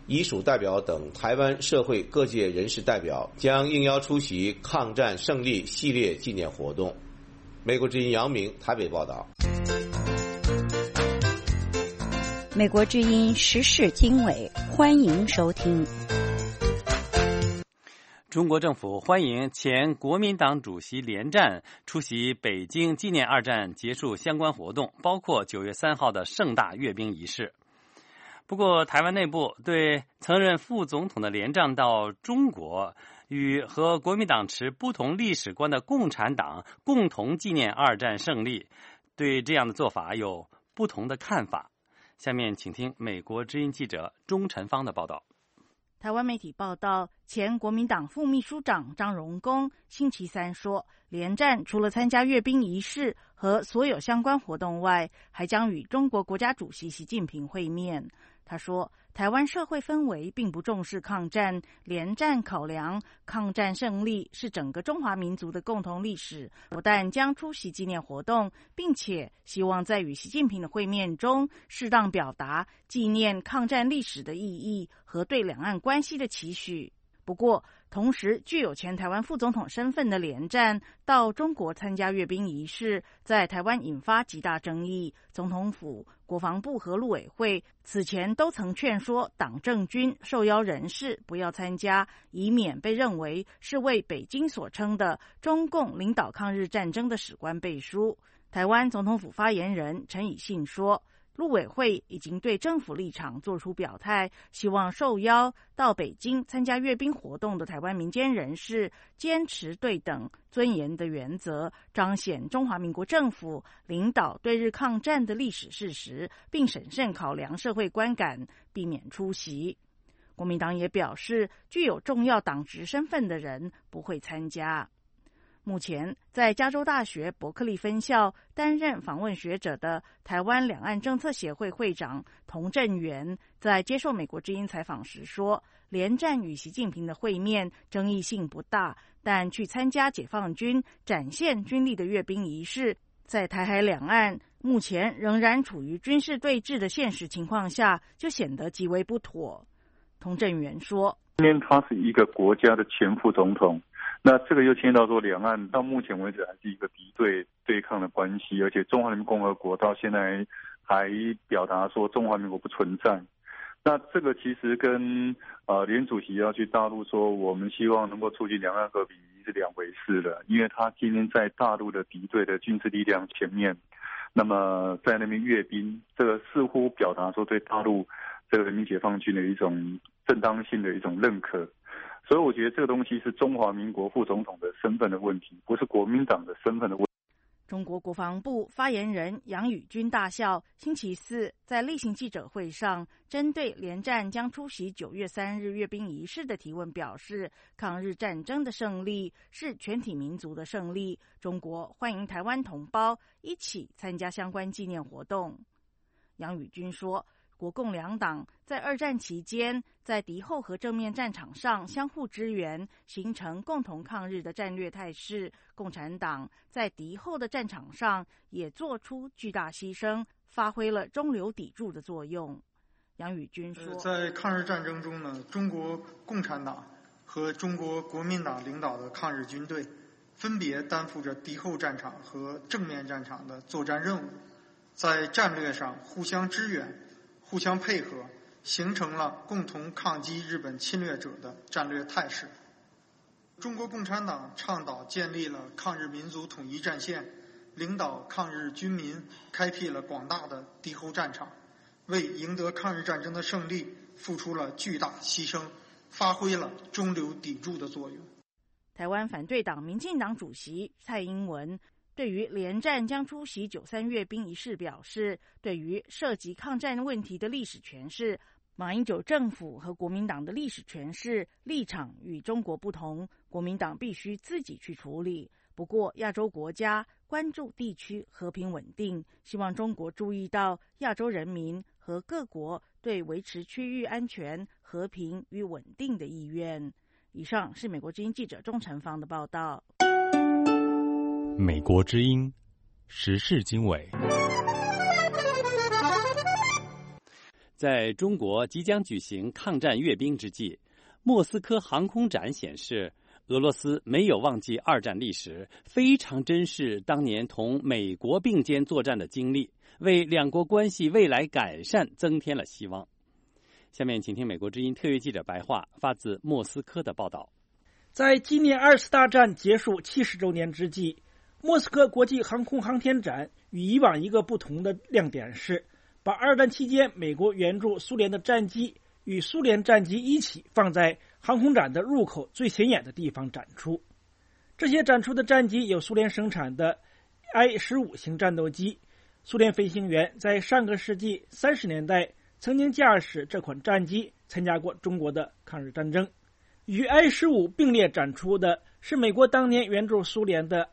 遗属代表等台湾社会各界人士代表将应邀出席抗战胜利系列纪念活动。美国之音杨明台北报道。 美国之音时事经纬，欢迎收听。 中国政府欢迎前国民党主席连战出席北京纪念二战结束相关活动，包括9月3号的盛大阅兵仪式。不过，台湾内部对曾任副总统的连战到中国与和国民党持不同历史观的共产党共同纪念二战胜利，对这样的做法有不同的看法。下面请听美国之音记者钟晨芳的报道。 台湾媒体报道，前国民党副秘书长张荣恭星期三说，连战除了参加阅兵仪式和所有相关活动外，还将与中国国家主席习近平会面。他说，台湾社会氛围并不重视抗战，连战考量抗战胜利是整个中华民族的共同历史，不但将出席纪念活动，并且希望在与习近平的会面中适当表达纪念抗战历史的意义和对两岸关系的期许。不过，同时具有前台湾副总统身份的连战到中国参加阅兵仪式，在台湾引发极大争议。总统府、国防部和陆委会此前都曾劝说党政军受邀人士不要参加，以免被认为是为北京所称的中共领导抗日战争的史观背书。台湾总统府发言人陈以信说，陆委会已经对政府立场做出表态，希望受邀到北京参加阅兵活动的台湾民间人士坚持对等尊严的原则，彰显中华民国政府领导对日抗战的历史事实，并审慎考量社会观感，避免出席。国民党也表示，具有重要党职身份的人不会参加。目前在加州大学伯克利分校担任访问学者的台湾两岸政策协会会长童振源在接受美国之音采访时说，连战与习近平的会面争议性不大，但去参加解放军展现军力的阅兵仪式，在台海两岸目前仍然处于军事对峙的现实情况下，就显得极为不妥。童振源说， 今天他是一个国家的前副总统，那这个又牵到说，两岸到目前为止还是一个敌对抗的关系，而且中华人民共和国到现在还表达说中华民国不存在。那这个其实跟连主席要去大陆说我们希望能够促进两岸和平是两回事了，因为他今天在大陆的敌对的军事力量前面，那么在那边阅兵，这个似乎表达说对大陆这个人民解放军的一种正当性的一种认可。所以我觉得这个东西是中华民国副总统的身份的问题，不是国民党的身份的问题。 中国国防部发言人杨宇军大校星期四在例行记者会上，针对连战将出席9月3日阅兵仪式的提问表示，抗日战争的胜利是全体民族的胜利，中国欢迎台湾同胞一起参加相关纪念活动。杨宇军说，国共两党在二战期间在敌后和正面战场上相互支援，形成共同抗日的战略态势。共产党在敌后的战场上也做出巨大牺牲，发挥了中流砥柱的作用。杨宇军说， 在抗日战争中呢，中国共产党和中国国民党领导的抗日军队分别担负着敌后战场和正面战场的作战任务，在战略上互相支援、互相配合，形成了共同抗击日本侵略者的战略态势。中国共产党倡导建立了抗日民族统一战线，领导抗日军民开辟了广大的敌后战场，为赢得抗日战争的胜利付出了巨大牺牲，发挥了中流砥柱的作用。 台湾反对党民进党主席蔡英文对于连战将出席93阅兵仪式表示，对于涉及抗战问题的历史诠释，马英九政府和国民党的历史诠释立场与中国不同，国民党必须自己去处理。不过，亚洲国家关注地区和平稳定，希望中国注意到亚洲人民和各国对维持区域安全、和平与稳定的意愿。以上是美国之音记者钟晨芳的报道。 美国之音时事经纬。 在中国即将举行抗战阅兵之际，莫斯科航空展显示，俄罗斯没有忘记二战历史，非常珍视当年同美国并肩作战的经历，为两国关系未来改善增添了希望。下面请听美国之音特约记者白桦发自莫斯科的报道。 在纪念二次大战结束70周年之际，莫斯科国际航空航天展与以往一个不同的亮点是，把二战期间美国援助苏联的战机与苏联战机一起放在航空展的入口最显眼的地方展出。这些展出的战机有苏联生产的 I-15 型战斗机，苏联飞行员在上个世纪30年代曾经驾驶这款战机参加过中国的抗日战争。与 I-15 并列展出的是美国当年援助苏联的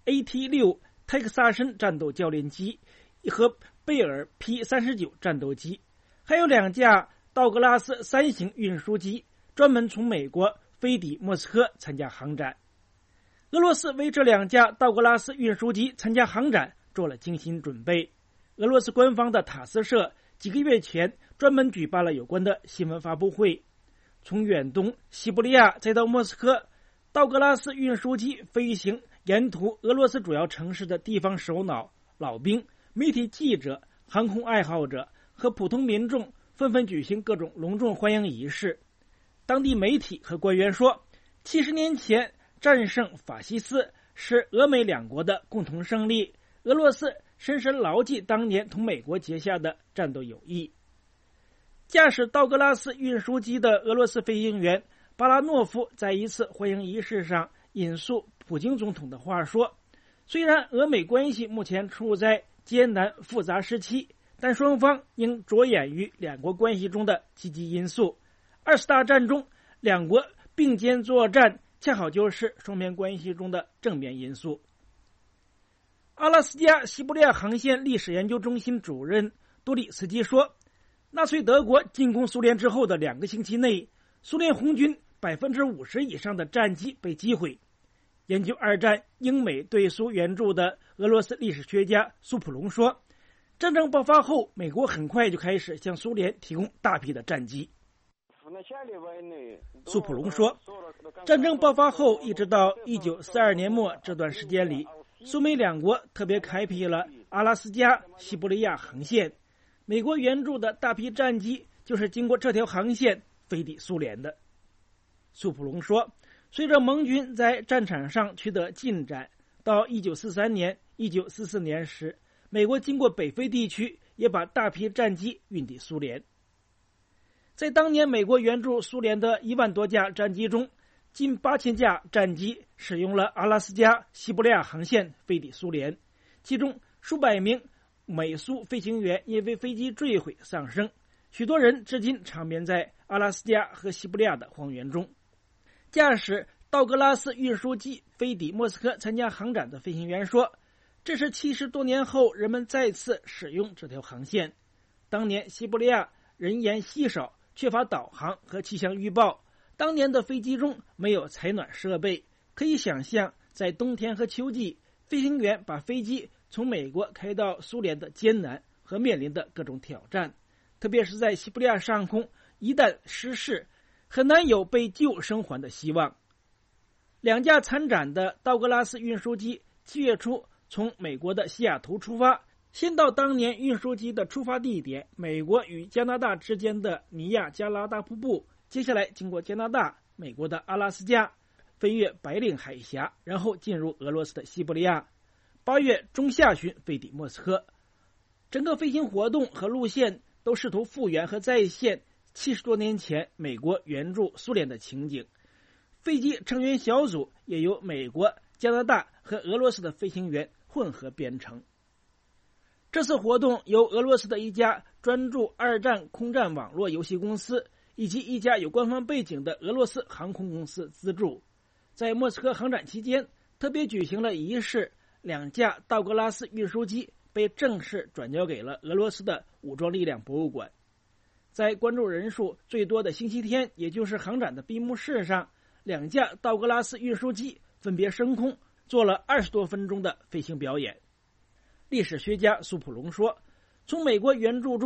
AT-6 泰克萨森战斗教练机和贝尔 P-39 战斗机，还有2架道格拉斯3型运输机专门从美国飞抵莫斯科参加航展。俄罗斯为这2架道格拉斯运输机参加航展做了精心准备。俄罗斯官方的塔斯社几个月前专门举办了有关的新闻发布会。从远东西伯利亚再到莫斯科，道格拉斯运输机飞行沿途俄罗斯主要城市的地方首脑、老兵、媒体记者、航空爱好者和普通民众纷纷举行各种隆重欢迎仪式。当地媒体和官员说，70年前战胜法西斯是俄美两国的共同胜利，俄罗斯深深牢记当年同美国结下的战斗友谊。驾驶道格拉斯运输机的俄罗斯飞行员巴拉诺夫在一次欢迎仪式上引述普京总统的话说，虽然俄美关系目前处在艰难复杂时期，但双方应着眼于两国关系中的积极因素。二次大战中两国并肩作战恰好就是双边关系中的正面因素。阿拉斯加西伯利亚航线历史研究中心主任多里斯基说，纳粹德国进攻苏联之后的2个星期内，苏联红军50%以上的战机被击毁。研究二战英美对苏援助的俄罗斯历史学家苏普隆说，战争爆发后，美国很快就开始向苏联提供大批的战机。苏普隆说，战争爆发后一直到1942年末这段时间里，苏美两国特别开辟了阿拉斯加西伯利亚航线，美国援助的大批战机就是经过这条航线飞抵苏联的。苏普隆说，随着盟军在战场上取得进展，到1943年、1944年时，美国经过北非地区也把大批战机运抵苏联。在当年美国援助苏联的1万多架战机中，近8000架战机使用了阿拉斯加西伯利亚航线飞抵苏联，其中数百名美苏飞行员因为飞机坠毁丧生，许多人至今长眠在阿拉斯加和西伯利亚的荒原中。驾驶道格拉斯运输机飞抵莫斯科参加航展的飞行员说，这是70多年后人们再次使用这条航线。当年西伯利亚人烟稀少，缺乏导航和气象预报，当年的飞机中没有采暖设备，可以想象在冬天和秋季，飞行员把飞机从美国开到苏联的艰难和面临的各种挑战，特别是在西伯利亚上空，一旦失事，很难有被救生还的希望。2架参展的道格拉斯运输机7月初从美国的西雅图出发，先到当年运输机的出发地点美国与加拿大之间的尼亚加拉大瀑布，接下来经过加拿大、美国的阿拉斯加，飞越白令海峡，然后进入俄罗斯的西伯利亚，8月中下旬飞抵莫斯科。整个飞行活动和路线都试图复原和再现70多年前美国援助苏联的情景。飞机成员小组也由美国、加拿大和俄罗斯的飞行员混合编成。这次活动由俄罗斯的一家专注二战空战网络游戏公司以及一家有官方背景的俄罗斯航空公司资助。在莫斯科航展期间，特别举行了仪式，2架道格拉斯运输机被正式转交给了俄罗斯的武装力量博物馆。在关注人数最多的星期天，也就是航展的闭幕式上，2架道格拉斯运输机分别升空，做了20多分钟的飞行表演。历史学家苏普隆说，从美国援助中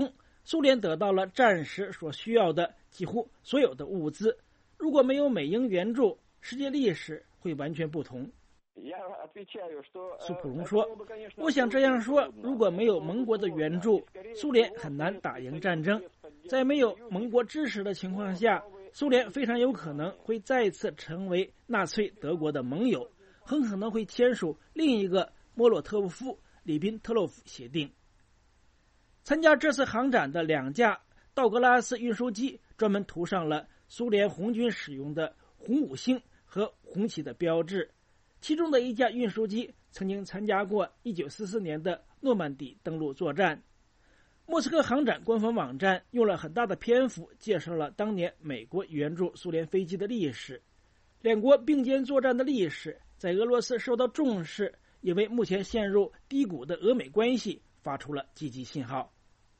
苏联得到了战时所需要的几乎所有的物资。如果没有美英援助，世界历史会完全不同。苏普隆说，我想这样说，如果没有盟国的援助，苏联很难打赢战争。在没有盟国支持的情况下，苏联非常有可能会再次成为纳粹德国的盟友，很可能会签署另一个莫洛托夫里宾特洛夫协定。参加这次航展的2架道格拉斯运输机专门涂上了苏联红军使用的红五星和红旗的标志，其中的1架运输机曾经参加过1944年的诺曼底登陆作战。莫斯科航展官方网站用了很大的篇幅介绍了当年美国援助苏联飞机的历史，两国并肩作战的历史，在俄罗斯受到重视，也为目前陷入低谷的俄美关系发出了积极信号。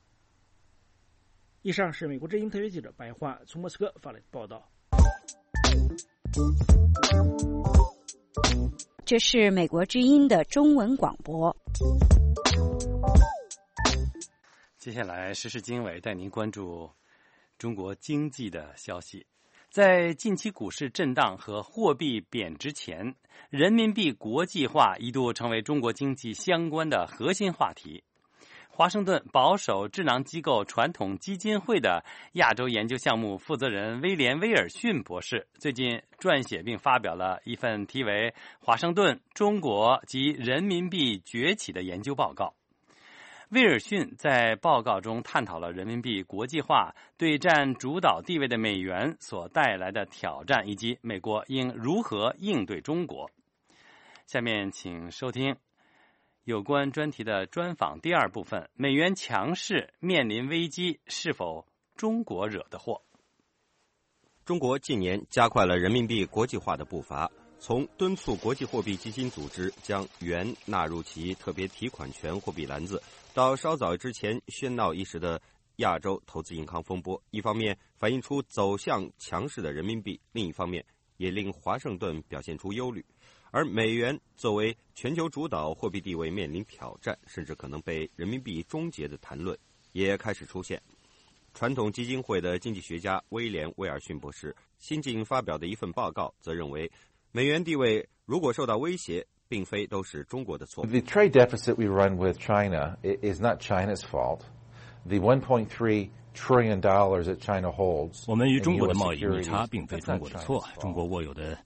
以上是美国之音特约记者白桦从莫斯科发来的报道。 这是美国之音的中文广播。 接下来时事经纬带您关注中国经济的消息。在近期股市震荡和货币贬值前，人民币国际化一度成为中国经济相关的核心话题。华盛顿保守智囊机构传统基金会的亚洲研究项目负责人威廉·威尔逊博士最近撰写并发表了一份题为《华盛顿、中国及人民币崛起》的研究报告。威尔逊在报告中探讨了人民币国际化对占主导地位的美元所带来的挑战，以及美国应如何应对中国。下面请收听有关专题的专访第2部分：美元强势面临危机，是否中国惹的祸？ 中国近年加快了人民币国际化的步伐，从敦促国际货币基金组织将元纳入其特别提款权货币篮子，到稍早之前喧闹一时的亚洲投资银行风波，一方面反映出走向强势的人民币，另一方面也令华盛顿表现出忧虑。而美元作为全球主导货币地位面临挑战，甚至可能被人民币终结的谈论也开始出现。传统基金会的经济学家威廉·威尔逊博士新近发表的一份报告则认为，美元地位如果受到威胁，并非都是中国的错。 The trade deficit we run with China is not China's fault. The $1.3 trillion that China holds. 我们与中国的贸易逆差并非中国的错，中国握有的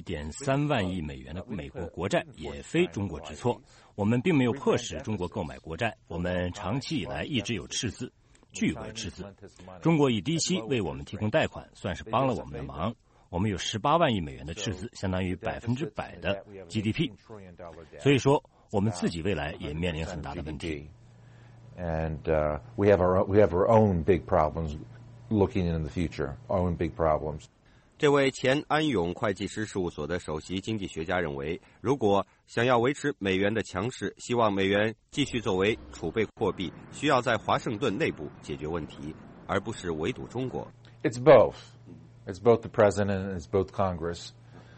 1.3万亿美元的美国国债也非中国之错。我们并没有迫使中国购买国债，我们长期以来一直有赤字，巨额赤字。中国以低息为我们提供贷款，算是帮了我们的忙。我们有18万亿美元的赤字，相当于100%的 GDP。所以说，我们自己未来也面临很大的问题。 And we have our own big problems looking into the future, our own big problems. 这位前安永会计师事务所的首席经济学家认为，如果想要维持美元的强势，希望美元继续作为储备货币，需要在华盛顿内部解决问题，而不是围堵中国。 It's both. It's both the president and it's both Congress.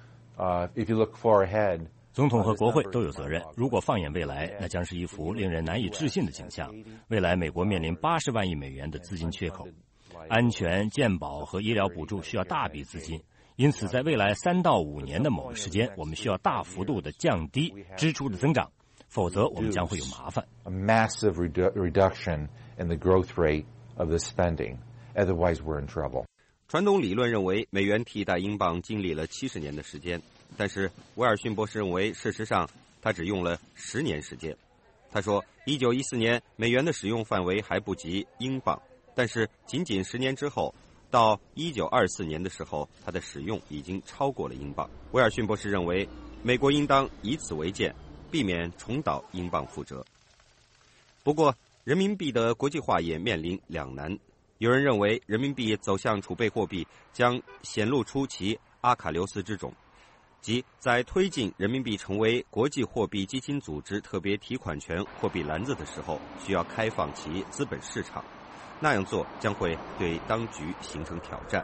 If you look far ahead, 总统和国会都有责任。如果放眼未来，那将是一幅令人难以置信的景象。未来美国面临80万亿美元的资金缺口，安全、健保和医疗补助需要大笔资金，因此在未来3到5年的某个时间，我们需要大幅度的降低支出的增长，否则我们将会有麻烦。 A massive reduction in the growth rate of the spending. Otherwise, we're in trouble. 传统理论认为，美元替代英镑经历了70年的时间，但是威尔逊博士认为，事实上他只用了10年时间。他说，1914年美元的使用范围还不及英镑，但是仅仅10年之后，到1924年的时候，它的使用已经超过了英镑。威尔逊博士认为，美国应当以此为鉴，避免重蹈英镑覆辙。不过，人民币的国际化也面临两难。有人认为，人民币走向储备货币将显露出其阿卡琉斯之种，即在推进人民币成为国际货币基金组织特别提款权货币篮子的时候，需要开放其资本市场。那样做将会对当局形成挑战。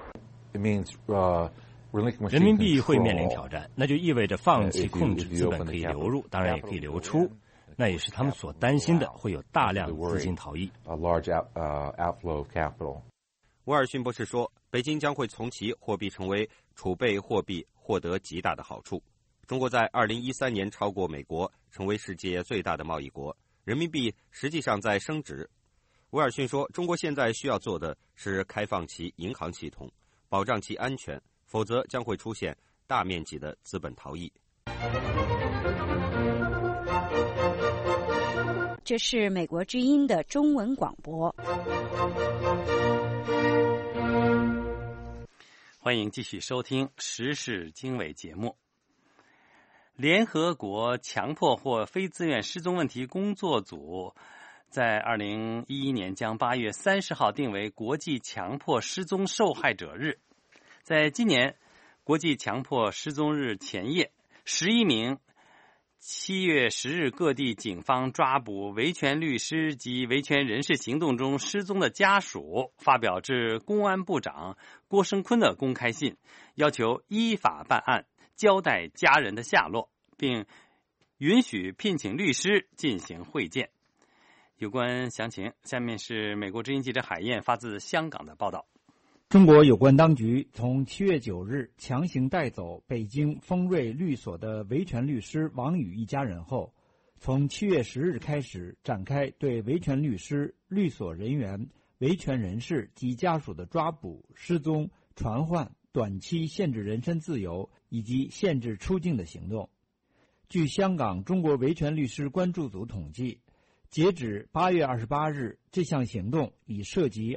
人民币会面临挑战，那就意味着放弃控制资本可以流入，当然也可以流出。 那也是他们所担心的，会有大量资金逃逸。 威尔逊博士说，北京将会从其货币成为储备货币获得极大的好处。中国在2013年超过美国，成为世界最大的贸易国，人民币实际上在升值。威尔逊说，中国现在需要做的是开放其银行系统，保障其安全，否则将会出现大面积的资本逃逸。 这是美国之音的中文广播。 欢迎继续收听时事经纬节目。联合国强迫或非自愿失踪问题工作组在2011年将8月30号定为国际强迫失踪受害者日。在今年国际强迫失踪日前夜，11名7月10日各地警方抓捕维权律师及维权人士行动中失踪的家属发表致公安部长郭声琨的公开信，要求依法办案，交代家人的下落，并允许聘请律师进行会见。有关详情，下面是美国之音记者海燕发自香港的报道。 中国有关当局从7月9日强行带走北京丰瑞律所的维权律师王宇一家人后，从7月10日开始展开对维权律师、律所人员、维权人士及家属的抓捕、失踪、传唤、短期限制人身自由以及限制出境的行动。据香港中国维权律师关注组统计，截止8月28日，这项行动已涉及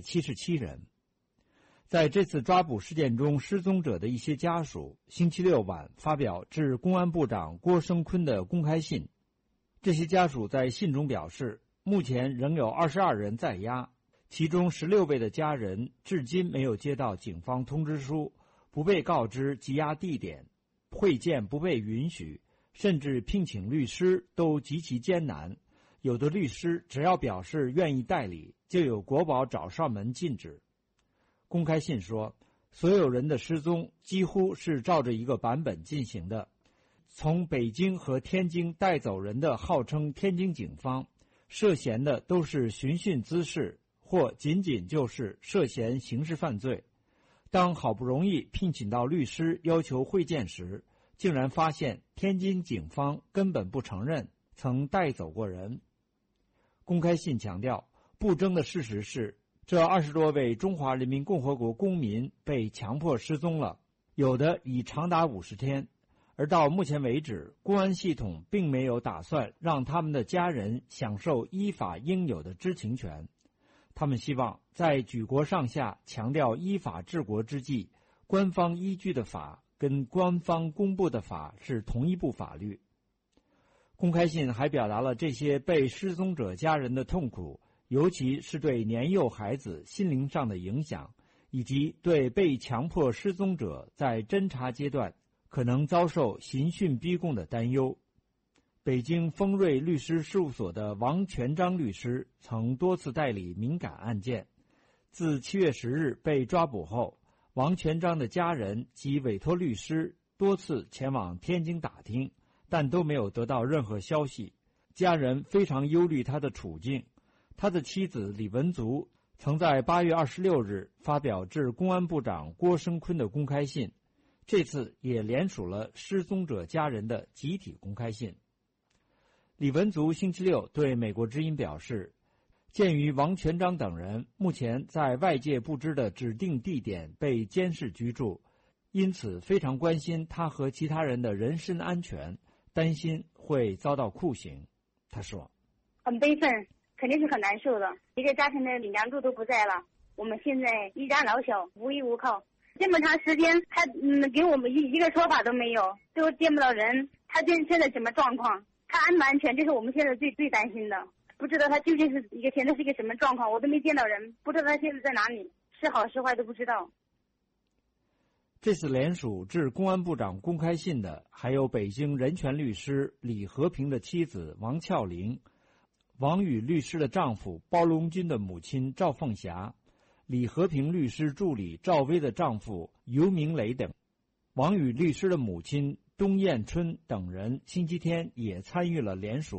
277人。在这次抓捕事件中失踪者的一些家属，星期六晚发表致公安部长郭声琨的公开信。这些家属在信中表示，目前仍有22人在押，其中16位的家人至今没有接到警方通知书，不被告知羁押地点，会见不被允许，甚至聘请律师都极其艰难。有的律师只要表示愿意代理，就有国保找上门禁止。公开信说，所有人的失踪几乎是照着一个版本进行的。从北京和天津带走人的号称天津警方，涉嫌的都是寻衅滋事，或仅仅就是涉嫌刑事犯罪。当好不容易聘请到律师要求会见时，竟然发现天津警方根本不承认曾带走过人。公开信强调，不争的事实是，这20多位中华人民共和国公民被强迫失踪了，有的已长达50天，而到目前为止，公安系统并没有打算让他们的家人享受依法应有的知情权。他们希望在举国上下强调依法治国之际，官方依据的法跟官方公布的法是同一部法律。公开信还表达了这些被失踪者家人的痛苦，尤其是对年幼孩子心灵上的影响，以及对被强迫失踪者在侦查阶段可能遭受刑讯逼供的担忧。北京丰瑞律师事务所的王全章律师曾多次代理敏感案件。自7月10日被抓捕后，王全章的家人及委托律师多次前往天津打听，但都没有得到任何消息。家人非常忧虑他的处境。他的妻子李文足曾在8月26日发表致公安部长郭声琨的公开信，这次也联署了失踪者家人的集体公开信。李文足星期六对美国之音表示，鉴于王全章等人目前在外界不知的指定地点被监视居住，因此非常关心他和其他人的人身安全，担心会遭到酷刑。他说， 很悲愤，肯定是很难受的，一个家庭的梁柱都不在了，我们现在一家老小无依无靠，这么长时间他给我们一个说法都没有，都见不到人，他现在什么状况，他安不安全，这是我们现在最担心的，不知道他究竟是现在是一个什么状况，我都没见到人，不知道他现在在哪里，是好是坏都不知道。 这次联署致公安部长公开信的还有北京人权律师李和平的妻子王俏玲，王宇律师的丈夫包龙军的母亲赵凤霞，李和平律师助理赵薇的丈夫尤明磊等。王宇律师的母亲东艳春等人星期天也参与了联署，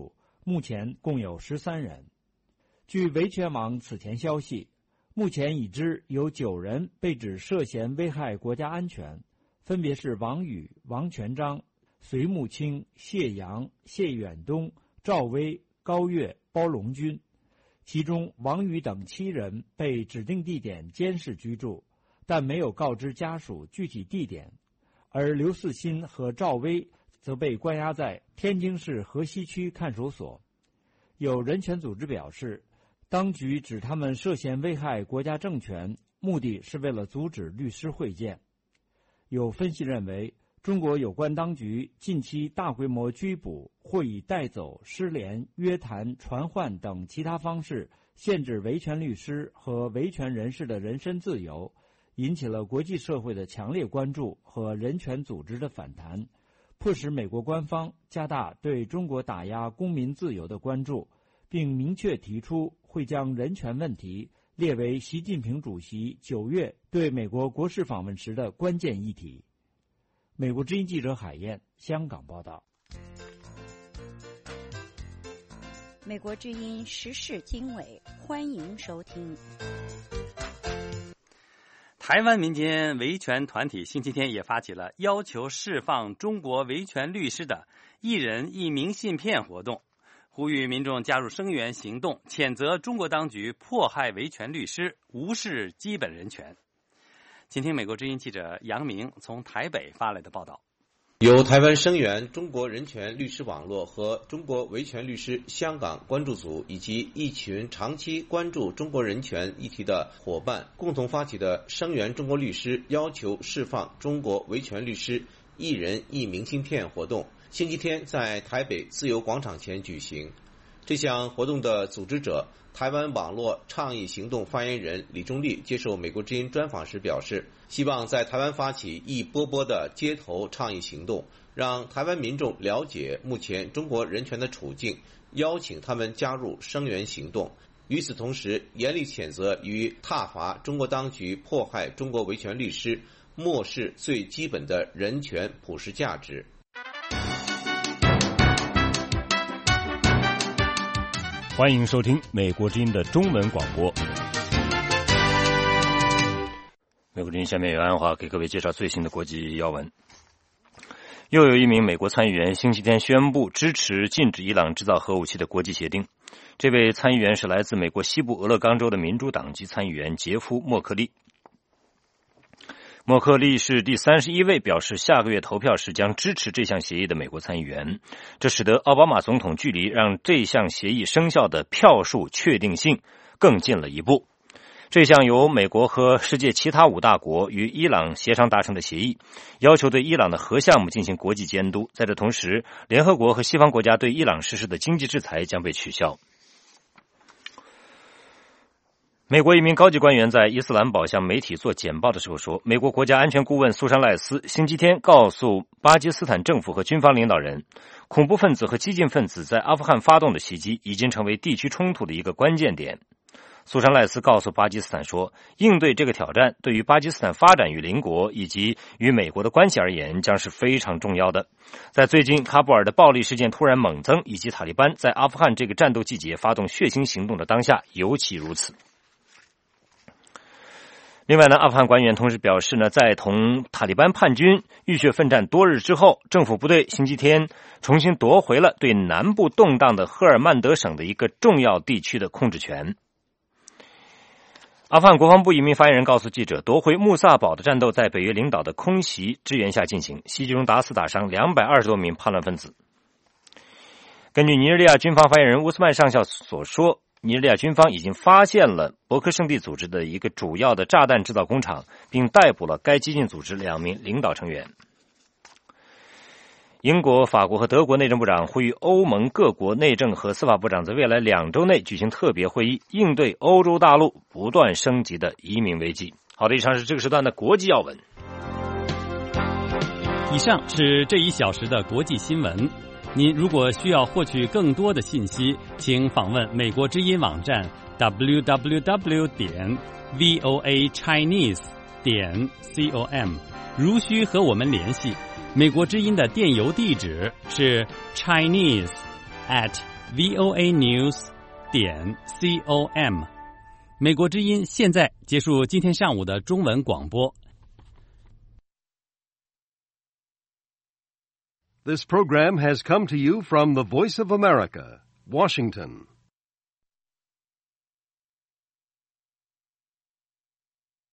目前共有13人。据维权网此前消息，目前已知有9人被指涉嫌危害国家安全，分别是王宇、王全章、隋木清、谢阳、谢远东、赵薇、高跃、包龙军。其中王宇等7人被指定地点监视居住，但没有告知家属具体地点，而刘四新和赵薇则被关押在天津市河西区看守所。有人权组织表示，当局指他们涉嫌危害国家政权，目的是为了阻止律师会见。有分析认为，中国有关当局近期大规模拘捕或以带走、失联、约谈、传唤等其他方式限制维权律师和维权人士的人身自由，引起了国际社会的强烈关注和人权组织的反弹，迫使美国官方加大对中国打压公民自由的关注，并明确提出会将人权问题列为习近平主席9月对美国国事访问时的关键议题。美国之音记者海燕，香港报道。 美国之音时事经纬，欢迎收听。 台湾民间维权团体星期天也发起了要求释放中国维权律师的一人一明信片活动，呼吁民众加入声援行动，谴责中国当局迫害维权律师，无视基本人权。请听美国之音记者杨明从台北发来的报道。 由台湾声援中国人权律师网络和中国维权律师香港关注组以及一群长期关注中国人权议题的伙伴共同发起的声援中国律师要求释放中国维权律师一人一明信片活动，星期天在台北自由广场前举行。这项活动的组织者台湾网络倡议行动发言人李忠立接受美国之音专访时表示，希望在台湾发起一波波的街头倡议行动，让台湾民众了解目前中国人权的处境，邀请他们加入声援行动。与此同时，严厉谴责与挞伐中国当局迫害中国维权律师，漠视最基本的人权普世价值。 欢迎收听美国之音的中文广播。美国之音下面由安华给各位介绍最新的国际要闻。又有一名美国参议员星期天宣布支持禁止伊朗制造核武器的国际协定。这位参议员是来自美国西部俄勒冈州的民主党籍参议员杰夫·默克利。默克利是第31位表示下个月投票时将支持这项协议的美国参议员，这使得奥巴马总统距离让这项协议生效的票数确定性更近了一步。这项由美国和世界其他5大国与伊朗协商达成的协议，要求对伊朗的核项目进行国际监督，在这同时，联合国和西方国家对伊朗实施的经济制裁将被取消。美国一名高级官员在伊斯兰堡向媒体做简报的时候说，美国国家安全顾问苏珊·赖斯星期天告诉巴基斯坦政府和军方领导人，恐怖分子和激进分子在阿富汗发动的袭击已经成为地区冲突的一个关键点。苏珊·赖斯告诉巴基斯坦说，应对这个挑战对于巴基斯坦发展与邻国以及与美国的关系而言将是非常重要的。在最近喀布尔的暴力事件突然猛增，以及塔利班在阿富汗这个战斗季节发动血腥行动的当下尤其如此。另外呢，阿富汗官员同时表示呢，在同塔利班叛军浴血奋战多日之后，政府部队星期天重新夺回了对南部动荡的赫尔曼德省的一个重要地区的控制权。阿富汗国防部一名发言人告诉记者，夺回穆萨堡的战斗在北约领导的空袭支援下进行，袭击中打死打伤220多名叛乱分子。根据尼日利亚军方发言人乌斯曼上校所说，尼日利亚军方已经发现了伯克圣地组织的一个主要的炸弹制造工厂，并逮捕了该激进组织2名领导成员。英国、法国和德国内政部长呼吁欧盟各国内政和司法部长在未来2周内举行特别会议，应对欧洲大陆不断升级的移民危机。好的，以上是这个时段的国际要闻。 以上是这1小时的国际新闻。您如果需要获取更多的信息，请访问美国之音网站 www.voachinese.com。如需和我们联系，美国之音的电邮地址是 chinese@ voanews.com。美国之音现在结束今天上午的中文广播。 This program has come to you from the Voice of America, Washington.